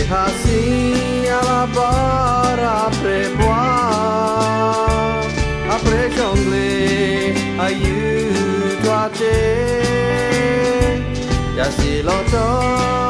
assis à la barre après boire, après jongler, à you toi t'es, y'a si longtemps.